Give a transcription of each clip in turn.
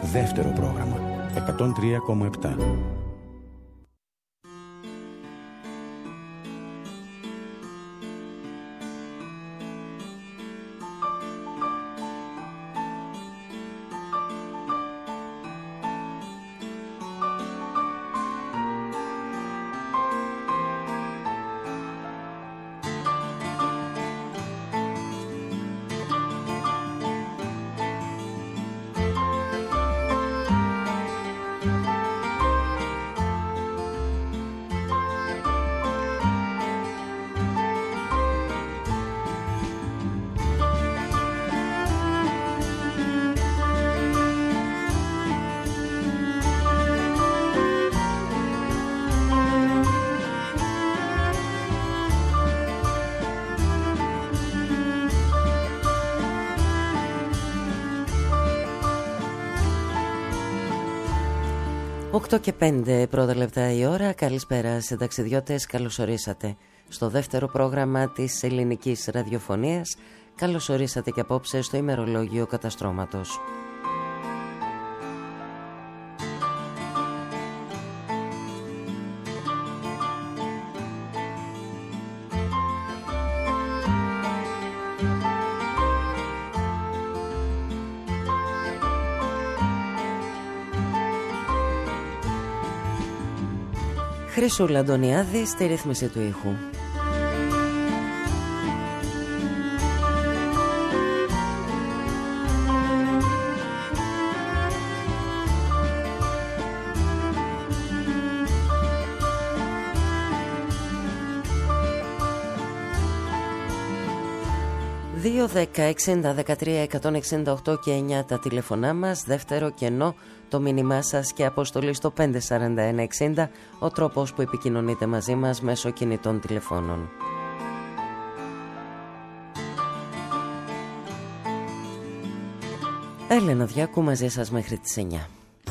Δεύτερο πρόγραμμα 103,7. Και 5 πρώτα λεπτά η ώρα. Καλησπέρα σε ταξιδιώτες, καλώς ορίσατε στο δεύτερο πρόγραμμα της ελληνικής ραδιοφωνίας. Καλώς ορίσατε και απόψε στο ημερολόγιο καταστρώματος. Χρυσούλα Αντωνιάδη στη ρύθμιση του ήχου. ...2, 10, 60, 13, 168 και 9 τα τηλεφωνά μας. Δεύτερο κενό το μήνυμά σας και αποστολή στο 54160, ο τρόπος που επικοινωνείτε μαζί μας μέσω κινητών τηλεφώνων. Έλενα Διάκου μαζί σας μέχρι τις 9.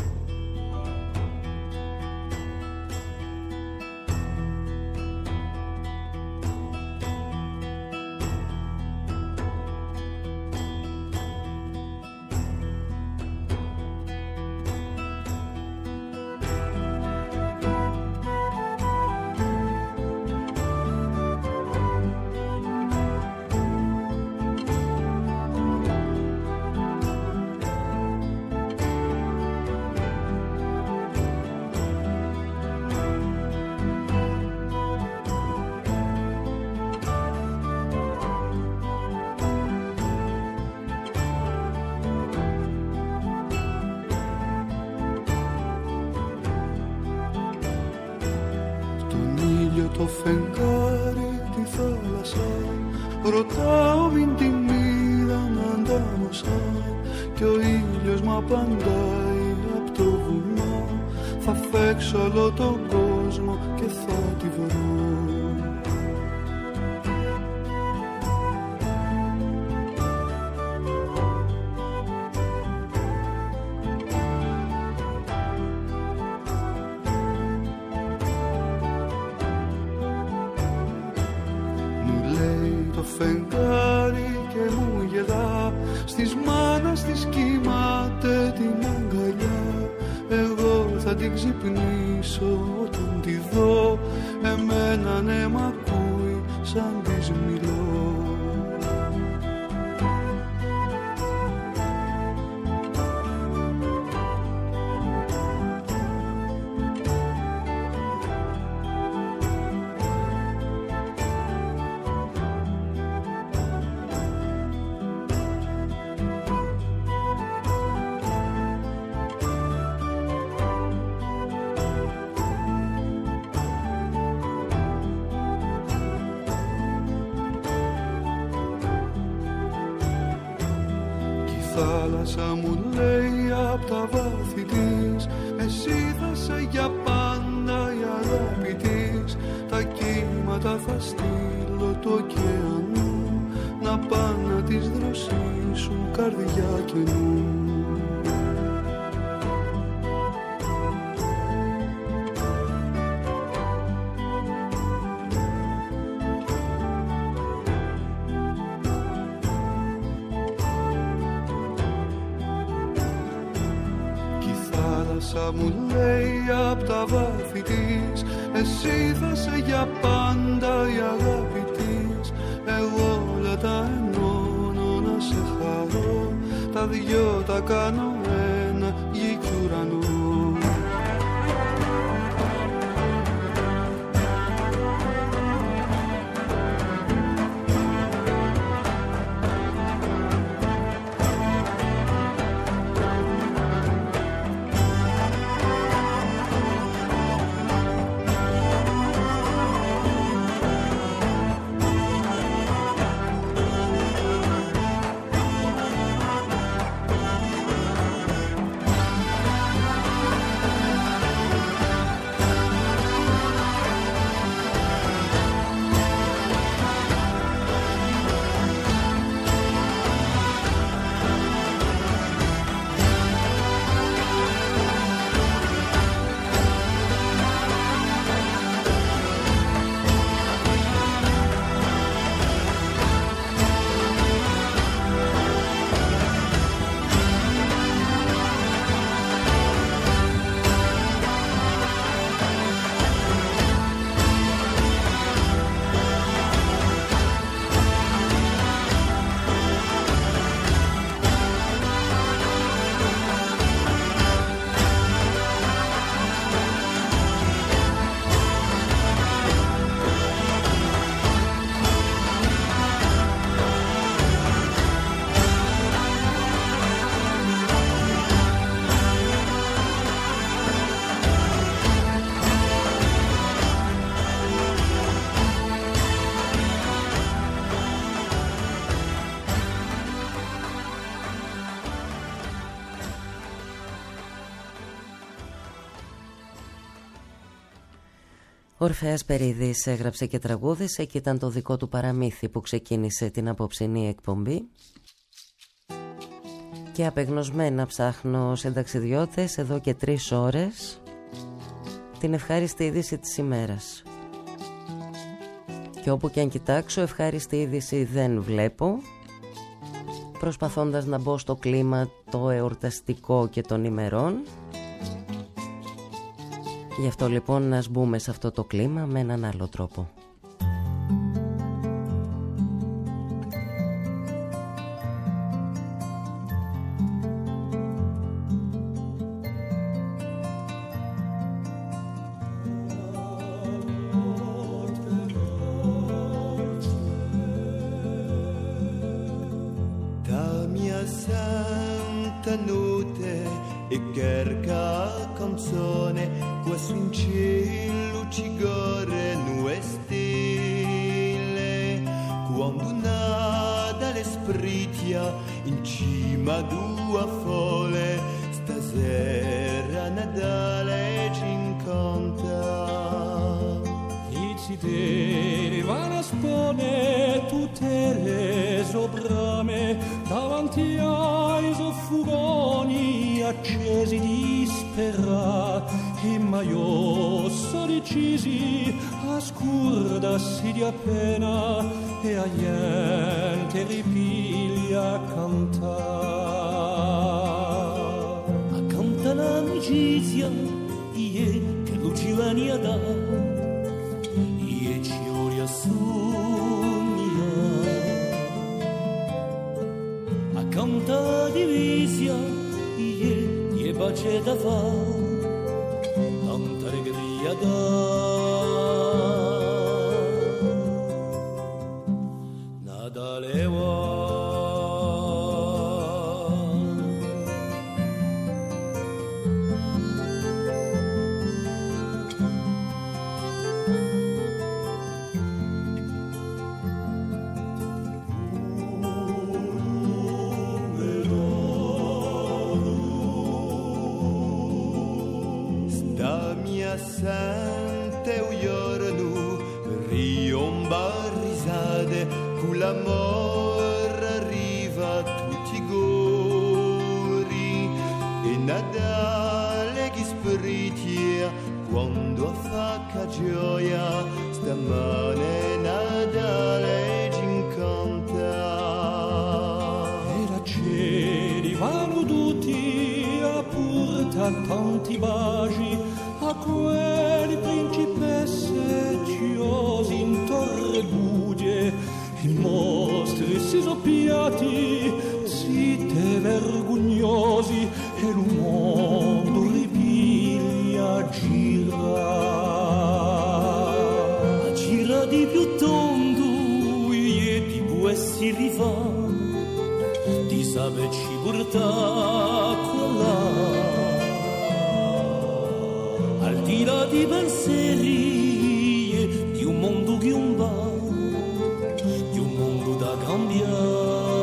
Το φεγγάρι τη θάλασσα, ρωτάω μην την είδαμε αντάμωσα, κι ο ήλιος μ' απαντάει απ' το βουνό. Θα φέξω όλο τον κόσμο και θα τη βρω. Φεγγάρι και μου γελά, στις μάνας της κοιμάται την αγκαλιά. Εγώ θα την ξυπνήσω όταν τη δω, εμένα ναι μ' ακούει σαν της μιλώ. Θάλασσα μου λέει απ' τα βάθη της, εσύ θα σε για πάντα η αγάπη της. Τα κύματα θα στείλω του ωκεανού, να πάνε να τις δροσίσουν καρδιά καινού. μέσα μου λέει απ' τα βάθη της, εσύ θα σε για πάντα η αγάπη της. Εγώ όλα τα ενώνω να σε χαρώ, τα δυο τα κάνω ένα, γη κι ουρανό. Ορφέας Περίδης έγραψε και τραγούδισε και ήταν το δικό του παραμύθι που ξεκίνησε την απόψινή εκπομπή. Και απεγνωσμένα ψάχνω συνταξιδιώτες εδώ και 3 ώρες την ευχάριστη είδηση της ημέρας. Και όπου και αν κοιτάξω ευχάριστη είδηση δεν βλέπω, προσπαθώντας να μπω στο κλίμα το εορταστικό και των ημερών. Γι' αυτό λοιπόν να μπούμε σε αυτό το κλίμα με έναν άλλο τρόπο. Τα mia santa notte e cerca canzone questo in cielo ci gorreno e stelle quando nada le spritia in cima a due fole stasera Natale ci incanta i cittadini vanno a spone tutte le soprame davanti ai soffugoni accesi di spera e maiosso decisi a scurdarsi di appena e a niente ripiglia a cantare. A canta l'amicizia ie che lucivania dà ie ci ori a sogna a canta divisia ie pace da fa tanta allegria da Natale va sente un giorno riomba risate con l'amore arriva a tutti i gori e Natale che spritia quando fa gioia stamane Natale ci incanta e la cieli vanno tutti a porta tanta quanti baci a quelle principesse ciosi in torre budie, i mostri si soppiati, zitte vergognosi, e il mondo ripiglia gira di più tondo e di buessi rifà, di sapeci portà quella al di là di pensieri di un mondo che un va, di un mondo da cambiare.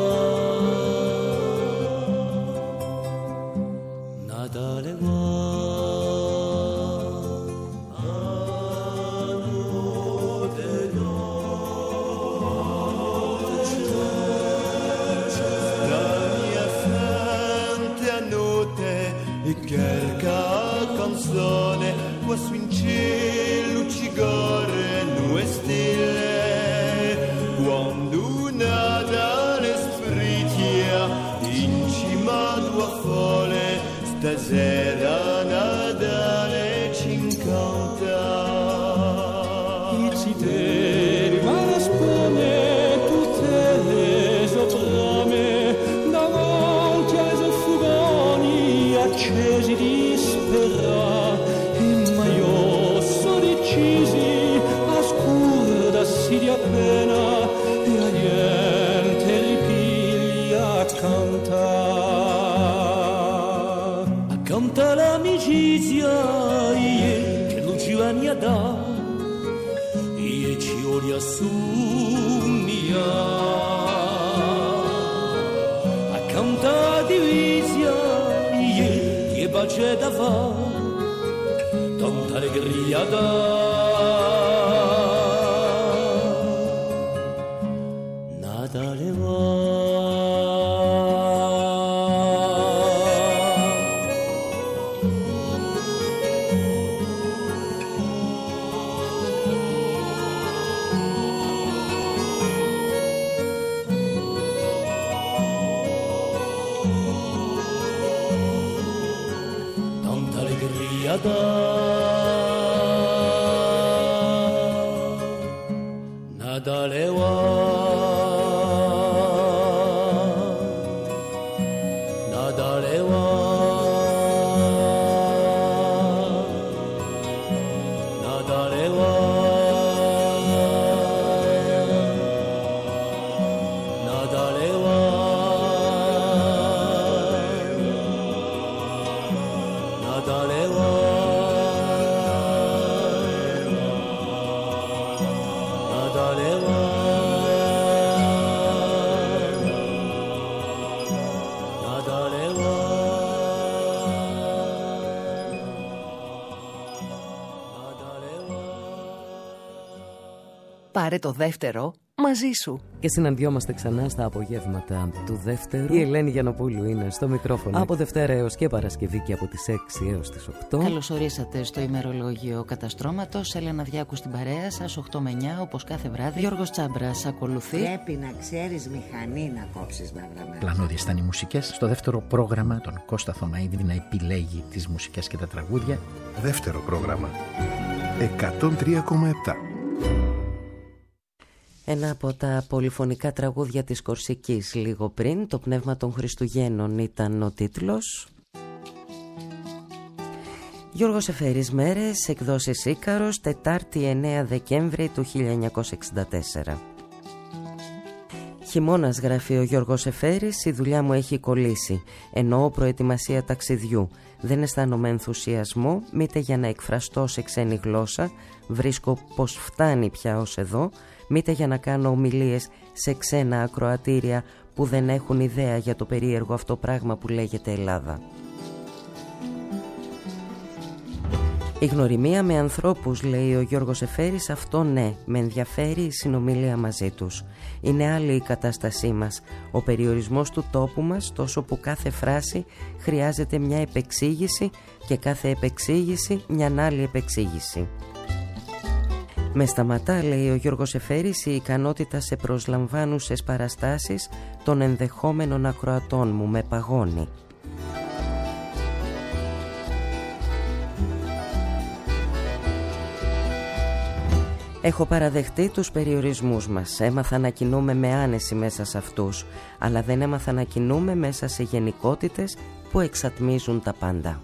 Natale va, canzone quasi in cielo ci gore due stelle quando Natale sfritia in cima a tua folle stasera Natale ci incanta i citeri ma la spone tutte le soprame davanti ai fugoni accesi di di appena e la niente ripiglia accanto l'amicizia che non ci va a da e ci voglio assumia accanto la divisia che pace da fa tanta allegria da Natale va. Tanta allegria Natale va. Πάρε το δεύτερο μαζί σου. Και συναντιόμαστε ξανά στα απογεύματα του δεύτερου. Η Ελένη Γιαννοπούλου είναι στο μικρόφωνο από Δευτέρα έως και Παρασκευή και από τις 6 έως τις 8. Καλώς ορίσατε στο ημερολόγιο Καταστρώματος. Έλενα Διάκου στην παρέα σας 8 με 9 όπως κάθε βράδυ. Γιώργος Τσάμπρας ακολουθεί. Πρέπει να ξέρεις μηχανή να κόψεις μαύρα. Πλανώδιες ήταν οι μουσικές. Στο δεύτερο πρόγραμμα τον Κώστα Θωμαίδη να επιλέγει τις μουσικές και τα τραγούδια. Δεύτερο πρόγραμμα 103,7. Ένα από τα πολυφωνικά τραγούδια της Κορσικής λίγο πριν, το πνεύμα των Χριστουγέννων ήταν ο τίτλος. Γιώργος Εφέρης Μέρες, εκδόσεις Ίκαρος, Τετάρτη 9 Δεκέμβρη του 1964. Χειμώνας, γράφει ο Γιώργος Εφέρης, η δουλειά μου έχει κολλήσει. Εννοώ προετοιμασία ταξιδιού. Δεν αισθάνομαι ενθουσιασμό, μήτε για να εκφραστώ σε ξένη γλώσσα, βρίσκω πως φτάνει πια ως εδώ, μήτε για να κάνω ομιλίες σε ξένα ακροατήρια που δεν έχουν ιδέα για το περίεργο αυτό πράγμα που λέγεται Ελλάδα. Η γνωριμία με ανθρώπους, λέει ο Γιώργος Εφέρης, αυτό ναι, με ενδιαφέρει η συνομιλία μαζί τους. Είναι άλλη η κατάστασή μας, ο περιορισμός του τόπου μας, τόσο που κάθε φράση χρειάζεται μια επεξήγηση και κάθε επεξήγηση μια άλλη επεξήγηση. Με σταματά, λέει ο Γιώργος Εφέρης, η ικανότητα σε προσλαμβάνουσες παραστάσεις των ενδεχόμενων ακροατών μου, με παγώνει. Έχω παραδεχτεί τους περιορισμούς μας, έμαθα να κινούμε με άνεση μέσα σε αυτούς, αλλά δεν έμαθα να κινούμε μέσα σε γενικότητες που εξατμίζουν τα πάντα.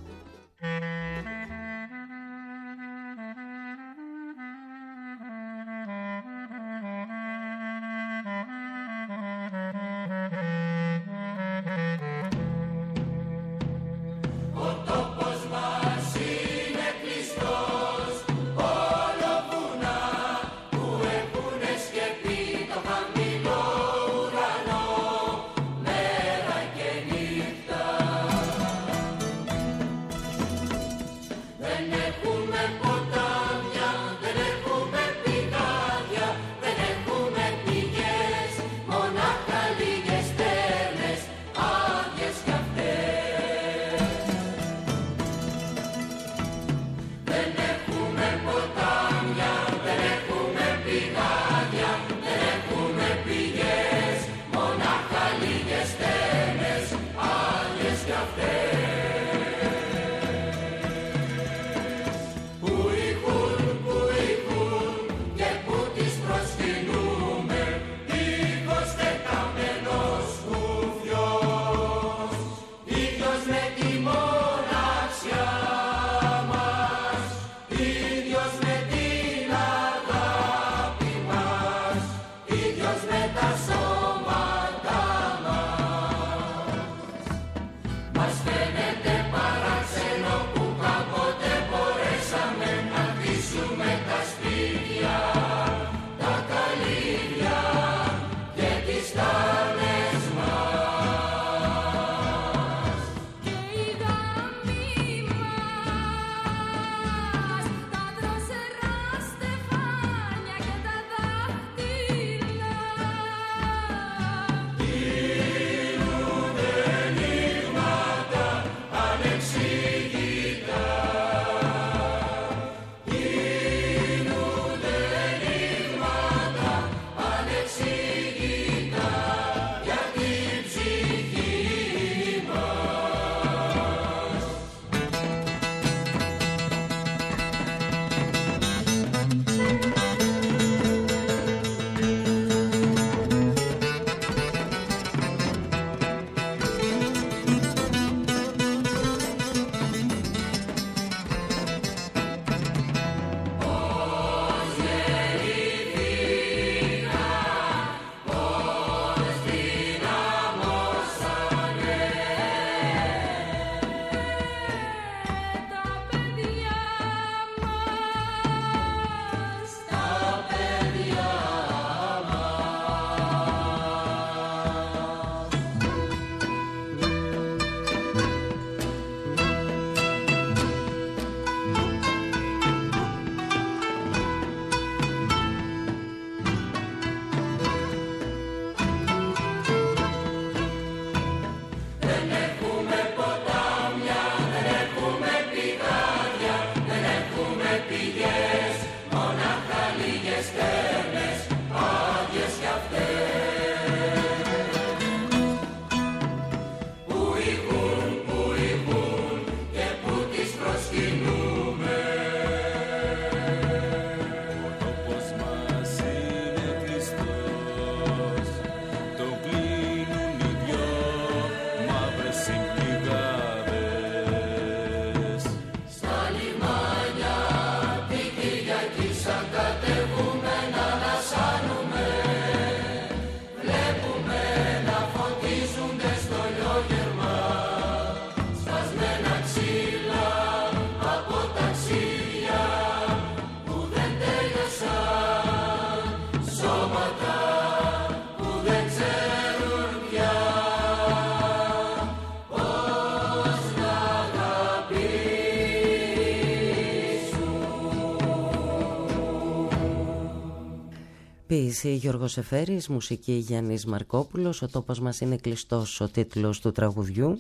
Ποίηση Γιώργος Εφέρης, μουσική Γιάννης Μαρκόπουλος. Ο τόπος μας είναι κλειστός, ο τίτλος του τραγουδιού.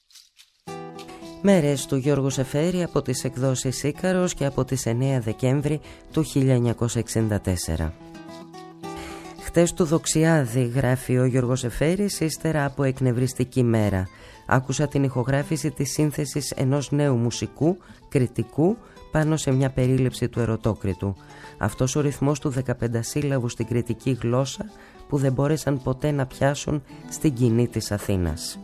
Μέρες του Γιώργου Σεφέρη από τις εκδόσεις Ίκαρος και από τις 9 Δεκέμβρη του 1964. Χτες του Δοξιάδη, γράφει ο Γιώργος Σεφέρης, ύστερα από εκνευριστική μέρα. Άκουσα την ηχογράφηση της σύνθεσης ενός νέου μουσικού, κριτικού, πάνω σε μια περίληψη του Ερωτόκριτου. Αυτός ο ρυθμός του 15σύλλαβου στην κρητική γλώσσα που δεν μπόρεσαν ποτέ να πιάσουν στην κοινή της Αθήνας.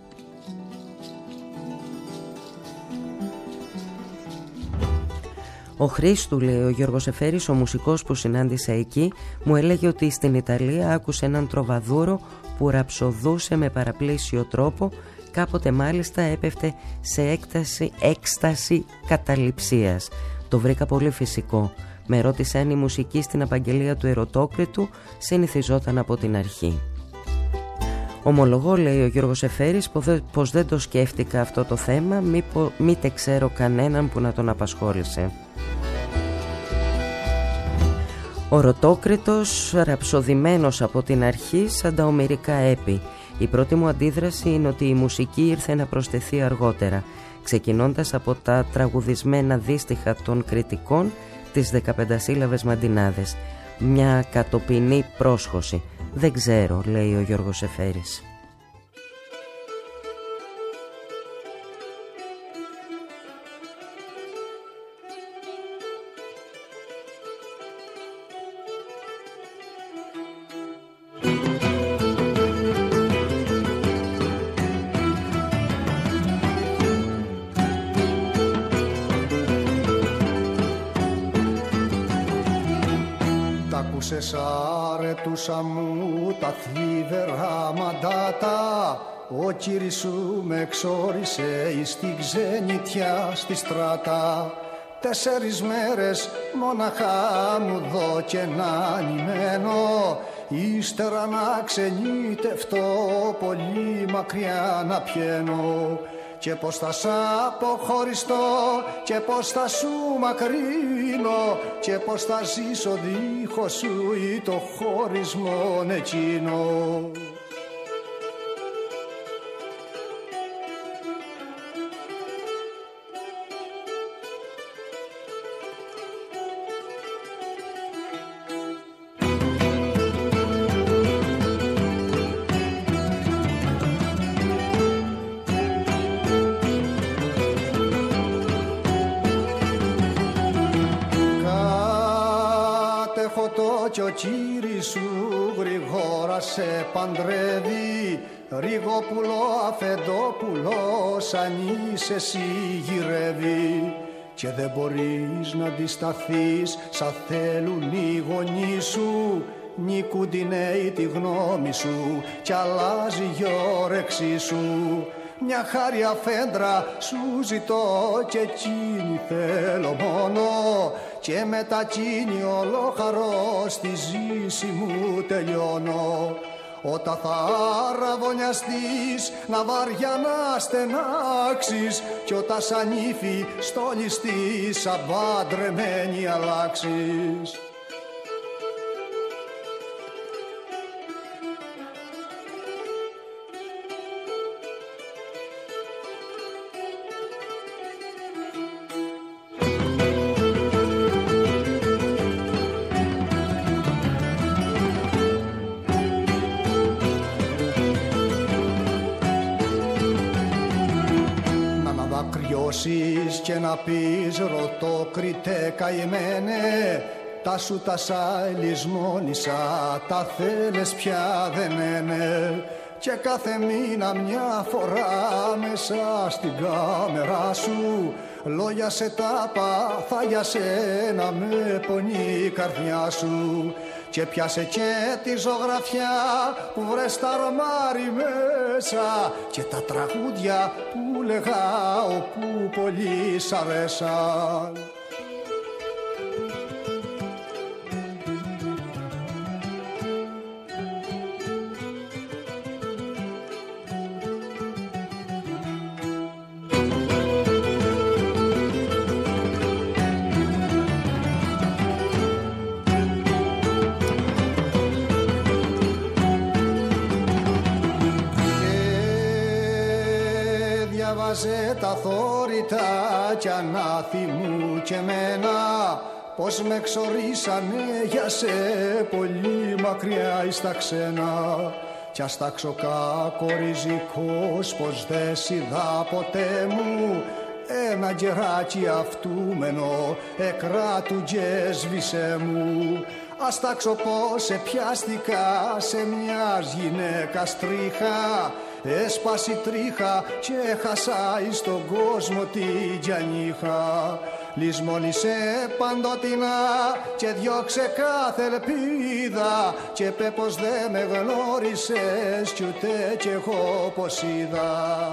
Ο Χρήστου, λέει ο Γιώργος Εφέρης, ο μουσικός που συνάντησα εκεί, μου έλεγε ότι στην Ιταλία άκουσε έναν τροβαδούρο που ραψοδούσε με παραπλήσιο τρόπο, κάποτε μάλιστα έπεφτε σε έκσταση καταληψίας. Το βρήκα πολύ φυσικό. Με ρώτησε αν η μουσική στην απαγγελία του Ερωτόκριτου συνηθιζόταν από την αρχή. Ομολογώ, λέει ο Γιώργος Εφέρης, πως δεν το σκέφτηκα αυτό το θέμα, μήτε ξέρω κανέναν που να τον απασχόλησε. Ο Ερωτόκριτος, ραψοδημένος από την αρχή σαν τα ομηρικά έπι. Η πρώτη μου αντίδραση είναι ότι η μουσική ήρθε να προσθεθεί αργότερα, ξεκινώντας από τα τραγουδισμένα δύστιχα των κριτικών, τις 15σύλλαβες μαντινάδες. Μια κατοπινή πρόσχωση. Δεν ξέρω, λέει ο Γιώργος Εφέρης. Αρετούσα μου τα θλίβερα μαντάτα, ο κύρις σου με εξόρισε εις την ξενιτιά στη στράτα. 4 μέρες μοναχά μου δω και να νημένο, ύστερα να ξενιτευτώ, πολύ μακριά να πιένω. Και πως θα σ' αποχωριστώ και πως θα σου μακρύνω και πως θα ζήσω δίχως σου ή το χωρισμόν εκείνο. Κι ο κύρις σου γρήγορα σε παντρεύει, Ριγόπουλο, Αφεντόπουλο, σαν είσαι εσύ γυρεύει. Και δεν μπορείς να αντισταθείς σαν θέλουν οι γονείς σου, νικούνται οι νέοι τη γνώμη σου κι αλλάζει η όρεξή σου. Μια χάρη αφέντρα σου ζητώ και εκείνη θέλω μόνο, και μετά εκείνη ολοχαρώ στη ζήση μου τελειώνω. Όταν θα ραβωνιαστείς να βαριά να στενάξεις, κι όταν σαν ύφη στολιστείς σαν παντρεμένη αλλάξεις. Και να πεις Ρωτόκριτε καημένε, τα σου τα σαελισμόνισα, τα θέλες πια δεν είναι. Και κάθε μήνα μια φορά μέσα στην κάμερα σου, λόγια σε τάπα θα για σένα με πονεί η καρδιά σου. Και πιάσε και τη ζωγραφιά που βρες τα αρμάρι μέσα, και τα τραγούδια που λέγα όπου πολύ σ' αρέσαν. Τα θόρυτα κι ανάθυμου και μένα, πως με ξορίσανε για σε πολύ μακριά εις τα ξένα. Κι ας τάξω κακοριζικός πως δε σ' είδα ποτέ μου, ένα γκεράκι αυτούμενο εκράτου έσβησε μου. Ας τάξω πως πιάστηκα σε μιας γυναίκας τρίχα. Έσπασε τρίχα και έχασα εις τον κόσμο την τζανίχα. Λησμόνισε παντοτινά και διώξε κάθε ελπίδα και πέ πως δε με γνώρισες κι ούτε κι εγώ πως είδα.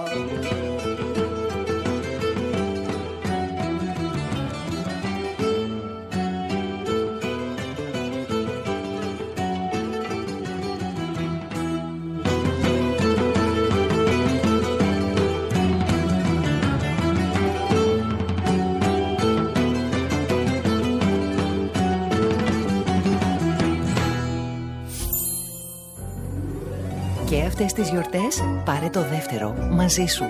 Και αυτές τις γιορτές πάρε το δεύτερο μαζί σου.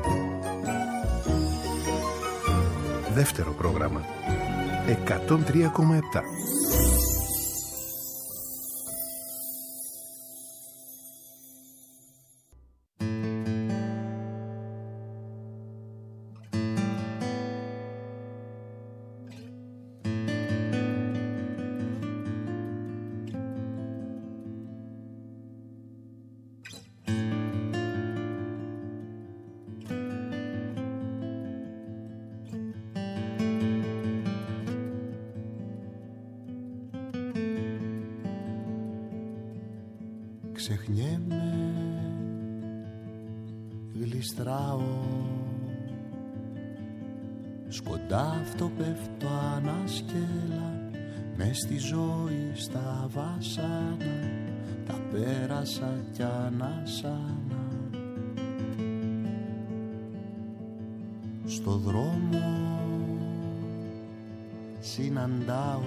Δεύτερο πρόγραμμα 103,7. Ξεχνιέμαι, γλιστράω, σκοντάφτω πέφτω ανάσκελα, μες στη ζωή στα βάσανα, τα πέρασα κι ανάσανα. Στο δρόμο συναντάω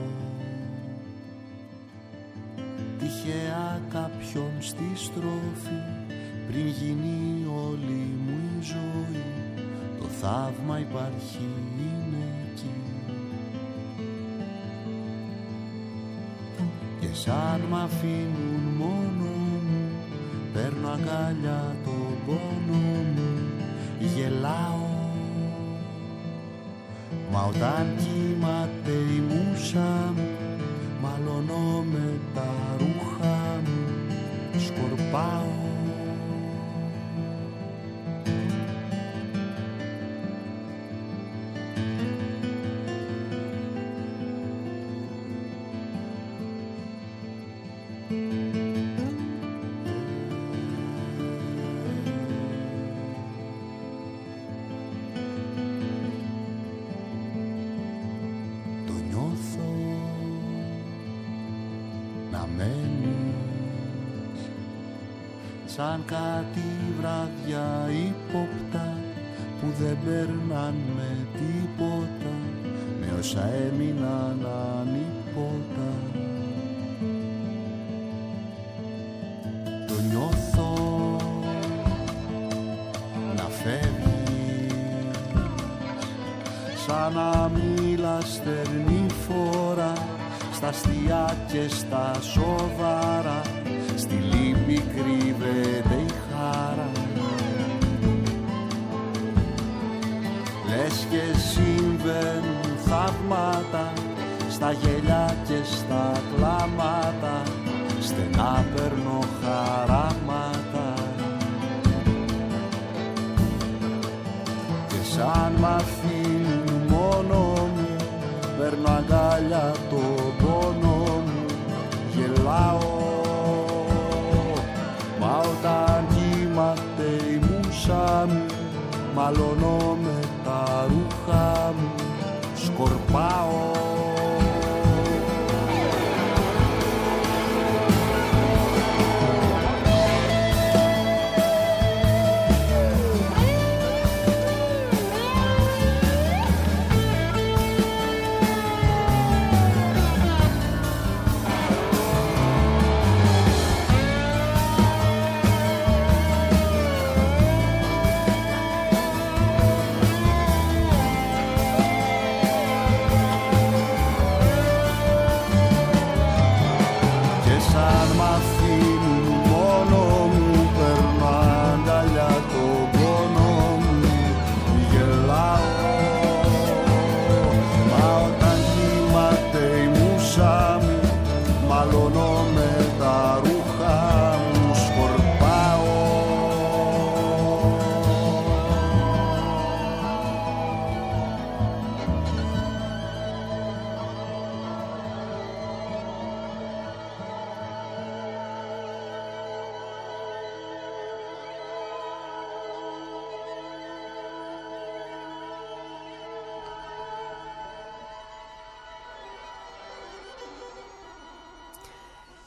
τυχαία κάποιον στη στροφή, πριν γίνει όλη μου η ζωή, το θαύμα υπάρχει, είναι εκεί. Και σαν μ' αφήνουν μόνο μου, παίρνω αγκαλιά τον πόνο μου, γελάω. Μα όταν κύμαται η μουσα μου, μαλώνω με τα ρούχα μου, σκορπάω. Σαν κάτι βράδια ύποπτα που δεν περνάν με τίποτα, με όσα έμειναν ανίποτα. Το νιώθω να φεύγεις, σαν να μιλάς στερνή φορά, στα αστεία και στα σοβαρά, στη λύπη κρύβεται η χαρά. Λες και συμβαίνουν θαύματα, στα γέλια και στα κλάματα, στενά παίρνω χαράματα. Και σαν μ' αφήνουν μόνο μου, παίρνω αγκάλια τον πόνο μου, γελάω. Μα όταν κύμαται η μουσα μου, μαλώνω με τα ρούχα μου, σκορπάω.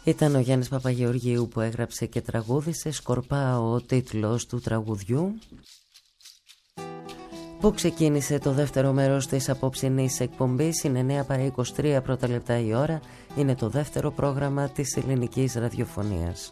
Ήταν ο Γιάννης Παπαγεωργίου που έγραψε και τραγούδισε. Σκορπά ο τίτλος του τραγουδιού, που ξεκίνησε το δεύτερο μέρος της απόψινής εκπομπής. Είναι 9 παρά 23 πρώτα λεπτά η ώρα. Είναι το δεύτερο πρόγραμμα της ελληνικής ραδιοφωνίας.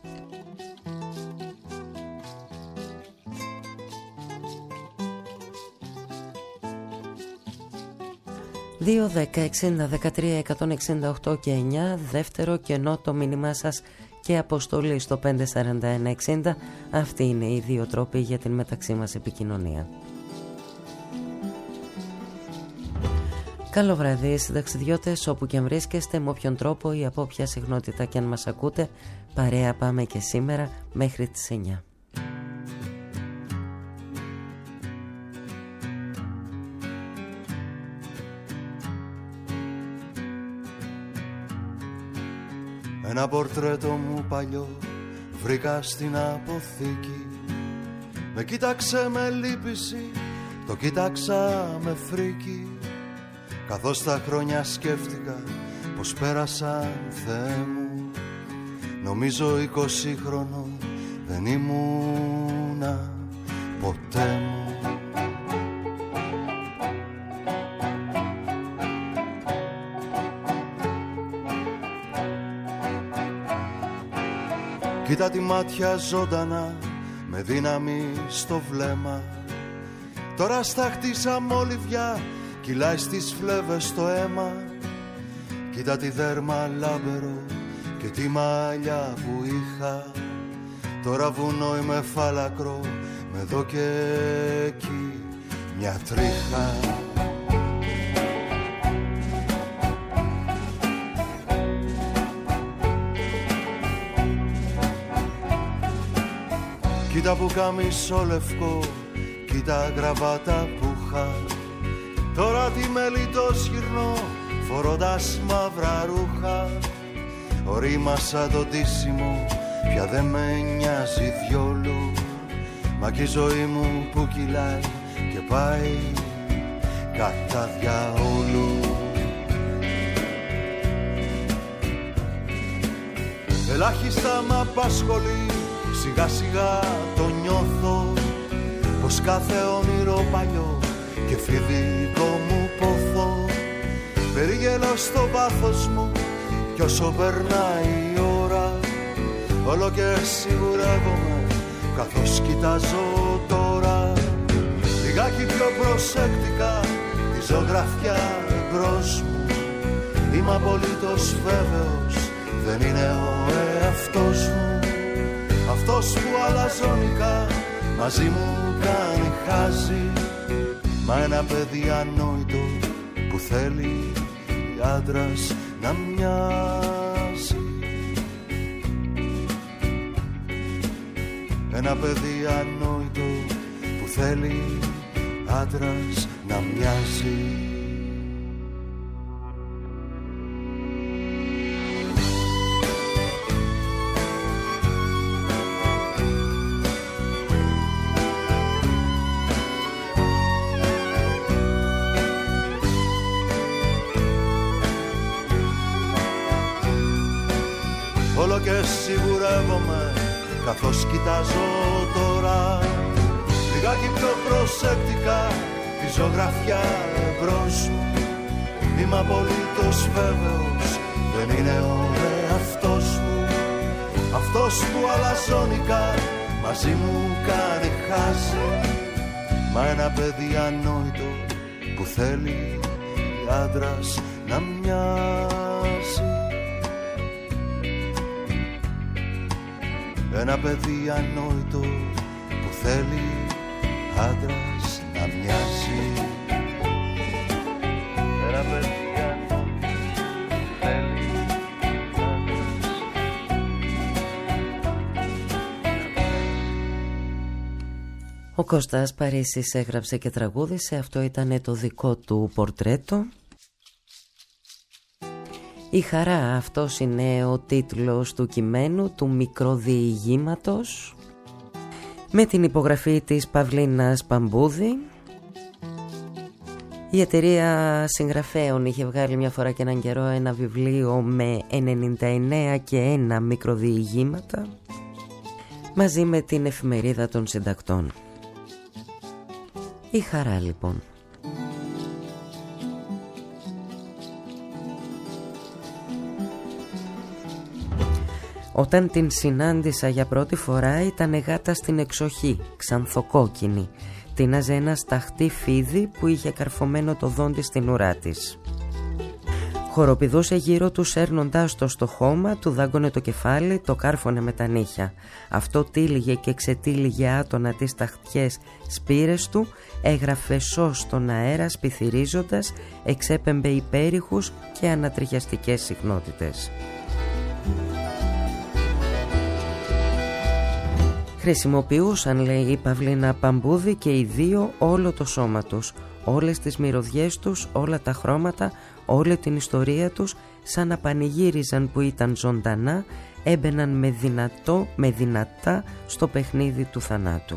2, 10, 60, 13, 168 και 9. Δεύτερο κενό το μήνυμά σας και αποστολή στο 54160. Αυτοί είναι οι δύο τρόποι για την μεταξύ μας επικοινωνία. Καλό βράδυ συνταξιδιώτες, όπου και αν βρίσκεστε, με όποιον τρόπο ή από όποια συχνότητα και αν μας ακούτε. Παρέα πάμε και σήμερα μέχρι τις 9. Ένα πορτρέτο μου παλιό βρήκα στην αποθήκη. Με κοίταξε με λύπηση, το κοίταξα με φρίκι. Καθώς τα χρόνια σκέφτηκα πως πέρασαν, Θεέ μου. Νομίζω 20 χρονών δεν ήμουνα ποτέ μου. Κοίτα τη μάτια ζωντανά με δύναμη στο βλέμμα. Τώρα στα χτίσα μολυβιά, κυλάει στις φλέβες το αίμα. Κοίτα τη δέρμα λάμπερο και τη μαλλιά που είχα. Τώρα βουνό είμαι φάλακρο, με εδώ και εκεί μια τρίχα. Κοίτα που καμισό λευκό, κοίτα γραβάτα που είχα. Τώρα τι μελιτός γυρνώ, φορώντας μαύρα ρούχα. Ορίμασα το ντύσιμο, πια δεν με νοιάζει διόλου. Μα και η ζωή μου που κυλάει και πάει κατά διαόλου. Ελάχιστα μ' απασχολεί, σιγά σιγά το νιώθω, πως κάθε όνειρο παλιό και φιδικό μου πόθο περιγελώ στο βάθος μου. Κι όσο περνάει η ώρα, όλο και σιγουρεύομαι καθώς κοιτάζω τώρα. Λιγάκι πιο προσεκτικά τη ζωγραφιά μπρος μου. Είμαι απολύτως βέβαιος, δεν είναι ο εαυτός μου. Αυτός που αλαζονικά μαζί μου κάνει χάζι. Μα ένα παιδί ανόητο που θέλει άντρας να μοιάζει. Ένα παιδί ανόητο που θέλει άντρας να μοιάζει. Όλο και σιγουρεύομαι καθώς κοιτάζω τώρα. Λιγάκι πιο προσεκτικά τη ζωγραφιά μπρος μου. Είμαι απολύτως βέβαιος, δεν είναι ο εαυτός μου. Αυτός που αλαζονικά μαζί μου κάνει χάζι. Μα ένα παιδί ανόητο που θέλει άντρας να μοιάζει. Ένα παιδί ανόητο που θέλει άντρας να μοιάζει. Ένα παιδί ανόητο που θέλει Ο Κώστας Παρίσης έγραψε και τραγούδισε. Αυτό ήταν το δικό του πορτρέτο. Η χαρά, αυτός είναι ο τίτλος του κειμένου, του μικροδιηγήματος, με την υπογραφή της Παυλίνας Παμπούδη. Η εταιρεία συγγραφέων είχε βγάλει μια φορά και έναν καιρό ένα βιβλίο με 99 και 1 μικροδιηγήματα μαζί με την εφημερίδα των συντακτών. Η χαρά λοιπόν. Όταν την συνάντησα για πρώτη φορά ήταν γάτα στην εξοχή, ξανθοκόκκινη. Τίναζε ένα σταχτή φίδι που είχε καρφωμένο το δόντι στην ουρά της. Χοροπηδούσε γύρω του σέρνοντάς το στο χώμα, του δάγκωνε το κεφάλι, το κάρφωνε με τα νύχια. Αυτό τύλιγε και ξετύλιγε άτονα τις ταχτιές σπήρες του, έγραφε σως στον αέρα σπιθυρίζοντας, εξέπεμπε υπέρηχους και ανατριχιαστικές συχνότητες. Χρησιμοποιούσαν, λέει η Παυλίνα Παμπούδη, και οι δύο όλο το σώμα τους, όλες τις μυρωδιές τους, όλα τα χρώματα, όλη την ιστορία τους, σαν να πανηγύριζαν που ήταν ζωντανά, έμπαιναν με δυνατά στο παιχνίδι του θανάτου.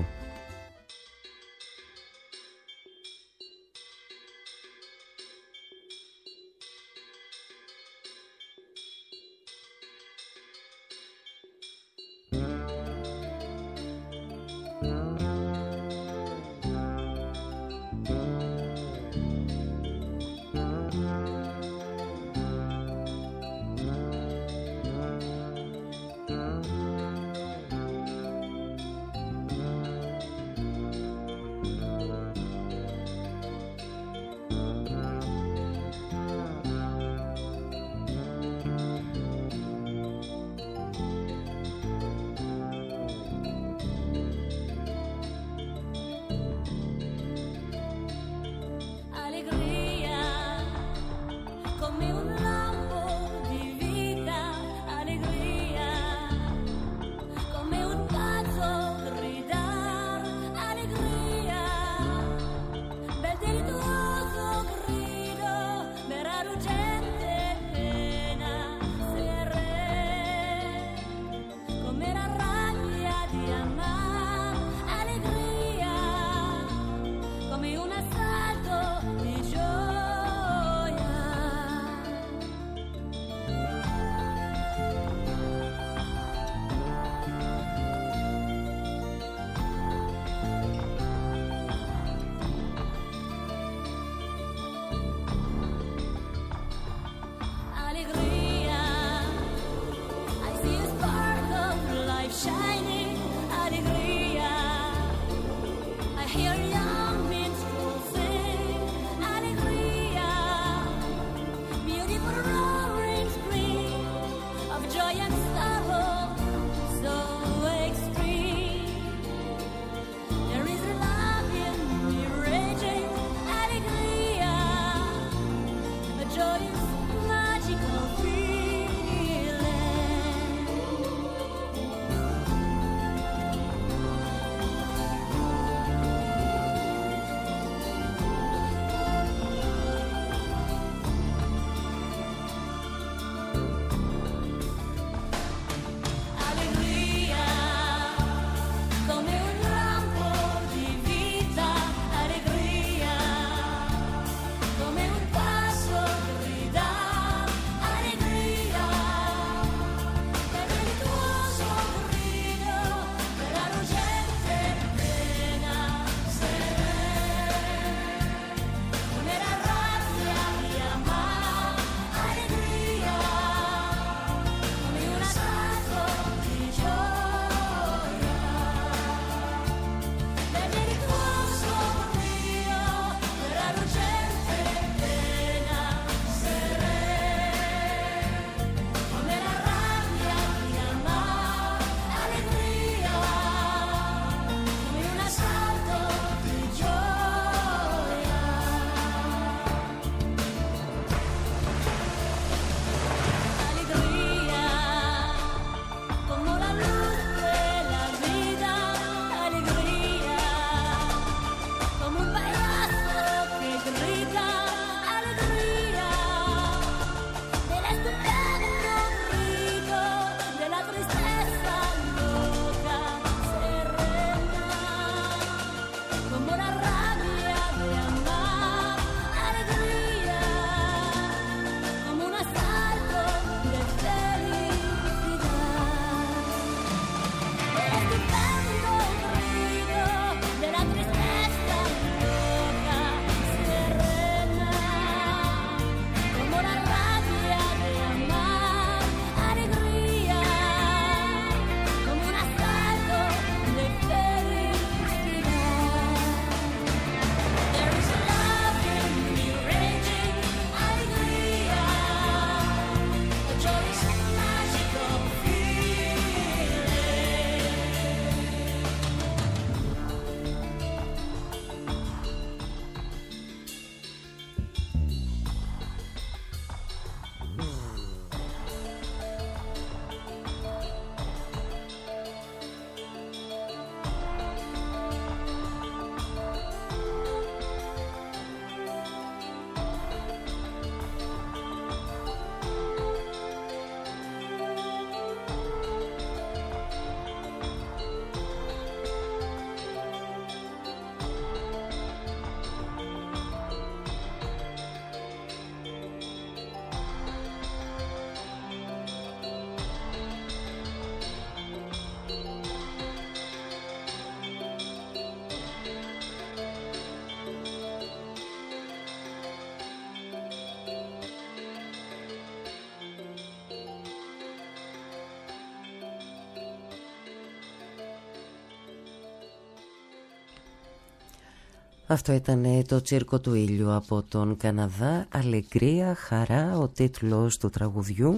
Αυτό ήταν το τσίρκο του ήλιου από τον Καναδά. Αλεγκρία, χαρά, ο τίτλος του τραγουδιού.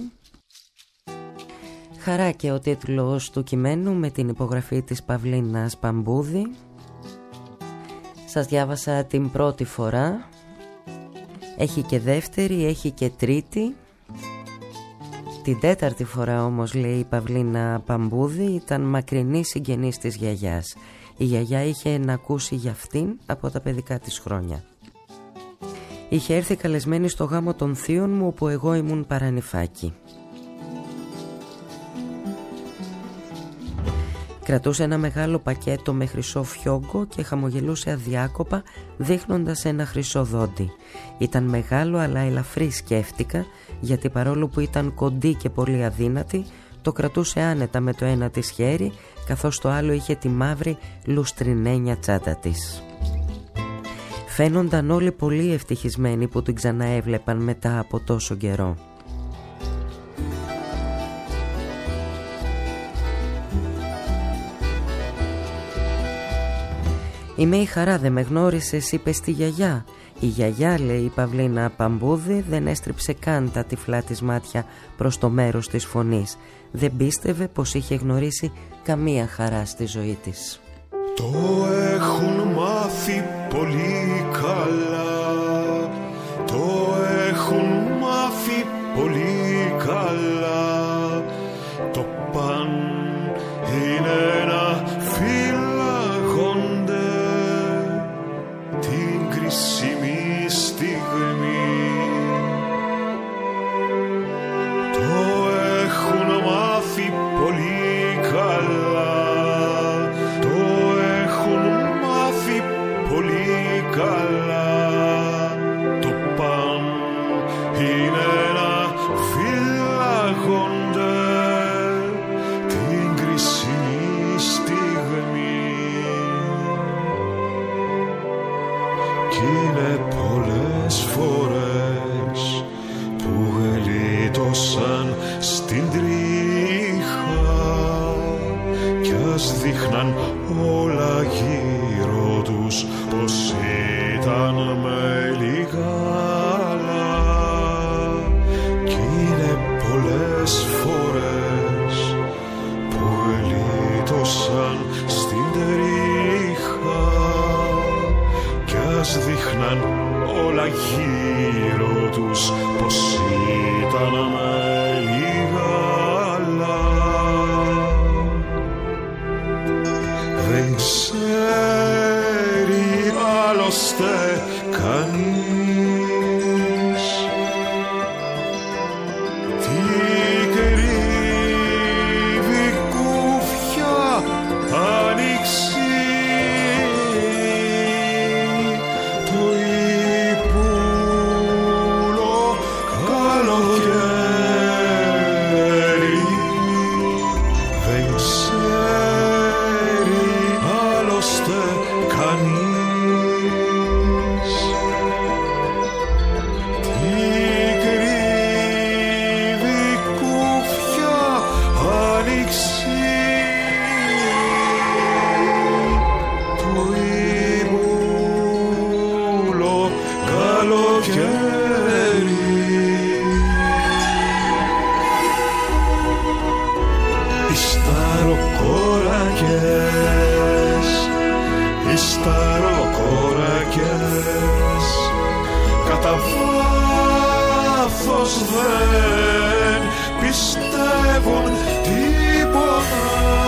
Χαρά και ο τίτλος του κειμένου με την υπογραφή της Παυλίνας Παμπούδη. Σας διάβασα την πρώτη φορά. Έχει και δεύτερη, έχει και τρίτη. Την τέταρτη φορά όμως, λέει η Παυλίνα Παμπούδη, ήταν μακρινή συγγενής της γιαγιάς. Η γιαγιά είχε να ακούσει για αυτήν από τα παιδικά της χρόνια. Είχε έρθει καλεσμένη στο γάμο των θείων μου, όπου εγώ ήμουν παρανυφάκι. Κρατούσε ένα μεγάλο πακέτο με χρυσό φιόγκο και χαμογελούσε αδιάκοπα, δείχνοντας ένα χρυσό δόντι. Ήταν μεγάλο αλλά ελαφρύ, σκέφτηκα, γιατί παρόλο που ήταν κοντή και πολύ αδύνατη, το κρατούσε άνετα με το ένα της χέρι, καθώς το άλλο είχε τη μαύρη λουστρινένια τσάντα της. Φαίνονταν όλοι πολύ ευτυχισμένοι που την ξαναέβλεπαν μετά από τόσο καιρό. «Είμαι η χαρά, δεν με γνώρισες», είπε στη γιαγιά. Η γιαγιά, λέει η Παυλίνα Παμπούδη, δεν έστριψε καν τα τυφλά της μάτια προς το μέρος της φωνής. Δεν πίστευε πως είχε γνωρίσει καμία χαρά στη ζωή της. Το έχουν μάθει πολύ καλά, το έχουν μάθει πολύ καλά. Το παν είναι ένα φυλαγόνται την κρίσιμη στιγμή. Το έχουν μάθει πολύ καλά, το έχουν μάθει πολύ καλά. Το παν είναι ένα φυλαγόνται την κρίσιμη στιγμή. Κι είναι πολλές φορές που γλίτωσαν στην τρίχα κι ας δείχναν όλα γύρω τους πως ήταν με λιγάλα. Κι είναι πολλές φορές που γλίτωσαν στην τρίχα κι ας δείχναν όλα γύρω τους πως ήταν με λιγάλα. Δεν ξέρει άλλωστε κανείς τι κρύβει κουφιά άνοιξη το υπούλο καλοκαίρι. Δεν ξέρει άλλωστε κανείς τι κρύβει κουφιά άνοιξη το υπούλο καλοκαίρι. Οι σταροκόρακες κατά βάθος δεν πιστεύουν τίποτα.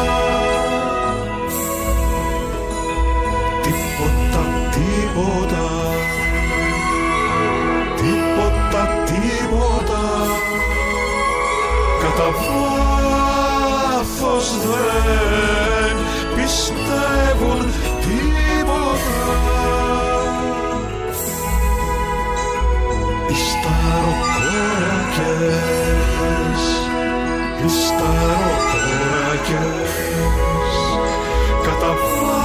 Τίποτα, τίποτα, τίποτα, τίποτα. Κατά βάθος δεν πιστεύουν τίποτα. Οι σταροκόρακες, οι σταροκόρακες κατά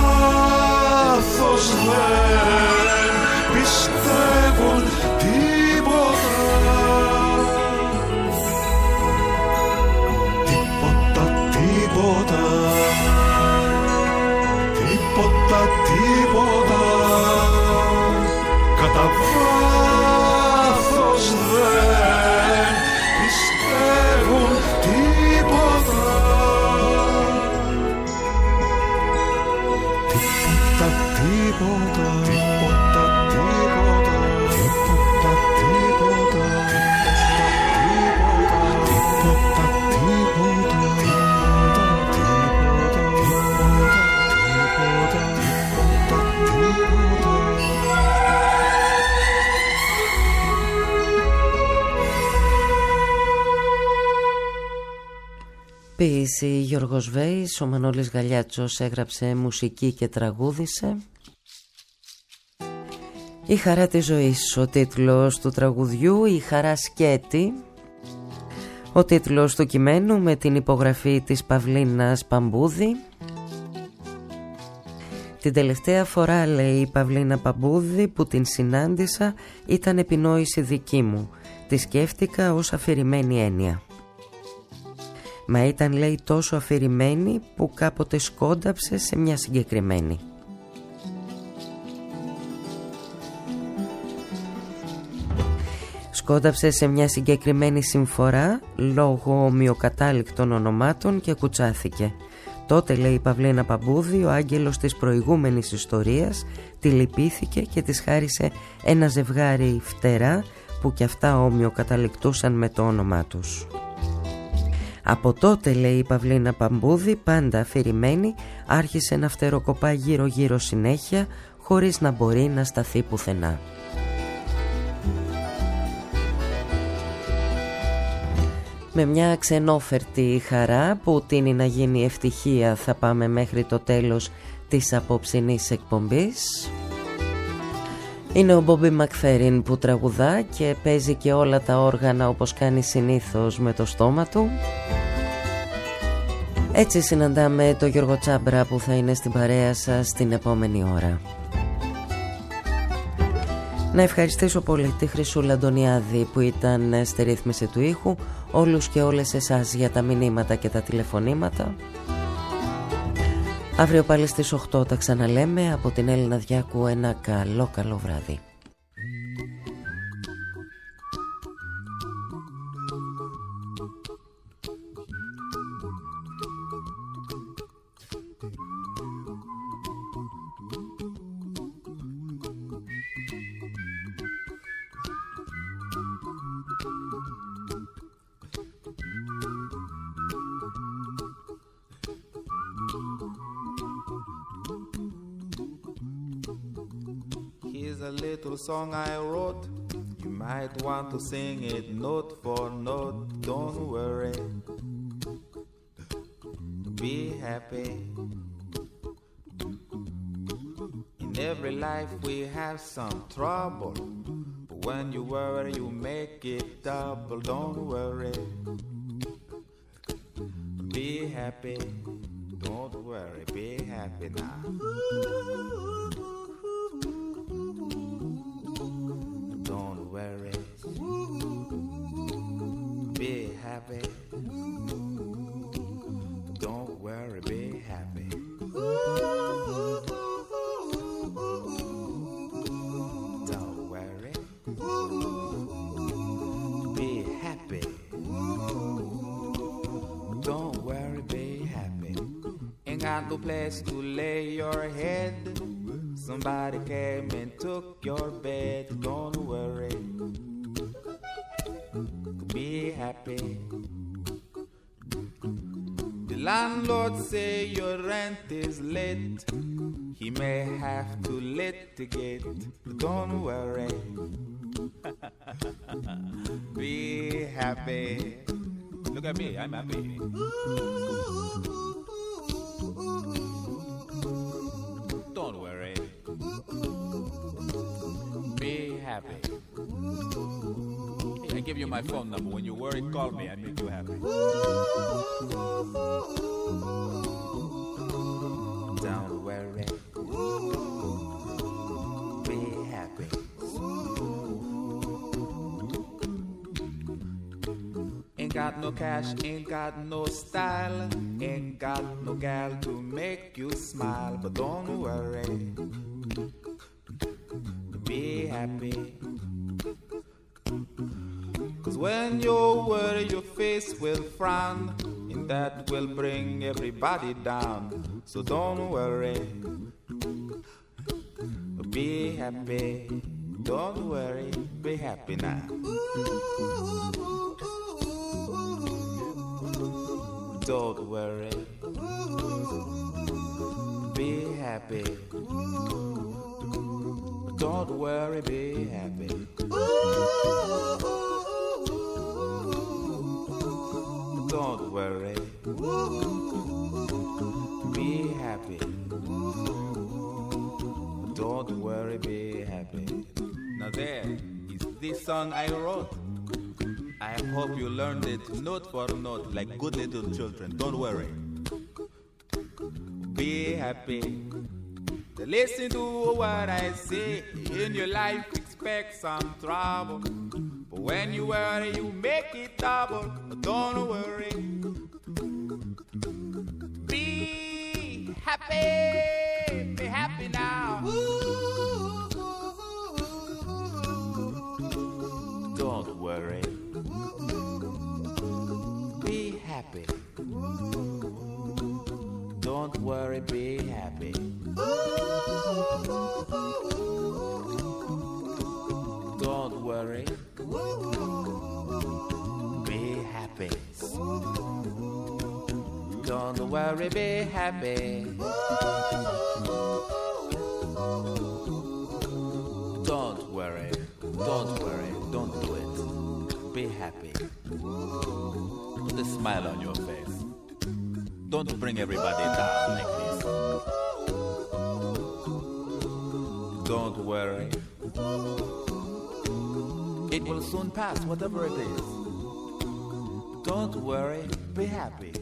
βάθος δεν πιστεύουν τίποτα. Τίποτα, τίποτα, τίποτα, τίποτα. Ποίηση Γιώργος Βέης, ο Μανώλης Γαλιάτσος έγραψε μουσική και τραγούδισε. «Η χαρά της ζωής», ο τίτλος του τραγουδιού, «Η χαρά σκέτη», ο τίτλος του κειμένου με την υπογραφή της Παυλίνας Παμπούδη. Την τελευταία φορά, λέει η Παυλίνα Παμπούδη, που την συνάντησα ήταν επινόηση δική μου. Τη σκέφτηκα ως αφηρημένη έννοια. Μα ήταν, λέει, τόσο αφηρημένη που κάποτε σκόνταψε σε μια συγκεκριμένη. Σκόνταψε σε μια συγκεκριμένη συμφορά λόγω ομοιοκατάληκτων ονομάτων και κουτσάθηκε. Τότε, λέει η Παυλίνα Παμπούδη, ο άγγελος της προηγούμενης ιστορίας τη λυπήθηκε και της χάρισε ένα ζευγάρι φτερά που κι αυτά ομοιοκαταληκτούσαν με το όνομά τους. Από τότε, λέει η Παυλίνα Παμπούδη, πάντα αφηρημένη, άρχισε να φτεροκοπά γύρω-γύρω συνέχεια, χωρίς να μπορεί να σταθεί πουθενά. Με μια ξενόφερτη χαρά που τείνει να γίνει ευτυχία, θα πάμε μέχρι το τέλος της απόψινής εκπομπής. Είναι ο Μπόμπι Μακφέριν που τραγουδά και παίζει και όλα τα όργανα όπως κάνει συνήθως με το στόμα του. Έτσι συναντάμε το Γιώργο Τσάμπρα που θα είναι στην παρέα σας την επόμενη ώρα. Να ευχαριστήσω πολύ τη Χρυσούλα Αντωνιάδη που ήταν στη ρύθμιση του ήχου, όλους και όλες εσάς για τα μηνύματα και τα τηλεφωνήματα. Αύριο πάλι στις 8 τα ξαναλέμε. Από την Έλληνα Διάκου ένα καλό βράδυ. Song I wrote, you might want to sing it note for note. Don't worry, be happy. In every life we have some trouble, but when you worry you make it double. Don't worry, be happy. Don't worry, be happy now. Don't worry, be happy. Don't worry, be happy. Don't worry, be happy. Don't worry, be happy. Ain't got no place to lay your head. Somebody came and took your bed. Don't worry, be happy. The landlord say your rent is late. He may have to litigate. Don't worry, be happy. Look at me, I'm happy. Don't worry, be happy. I give you my phone number. When you worry, call me. I make you happy. Don't worry, be happy. Ain't got no cash, ain't got no style, ain't got no gal to make you smile. But don't worry, be happy. 'Cause when you worry, your face will frown, and that will bring everybody down. So don't worry, be happy. Don't worry, be happy now. Don't worry, be happy. Don't worry, be happy. Don't worry. Be happy. Don't worry, be happy. Now there is this song I wrote. I hope you learned it note for note like good little children. Don't worry. Be happy. Listen to what I say. In your life expect some trouble, but when you worry you make it double. Don't worry. Be happy. Be happy now. Don't worry. Be happy. Don't worry, be happy. Don't worry. Be happy. Don't worry, be happy. Don't worry. Don't worry. Don't do it. Be happy. Put a smile on your face. Don't bring everybody down like this. Don't worry. It will soon pass, whatever it is. Don't worry, be happy.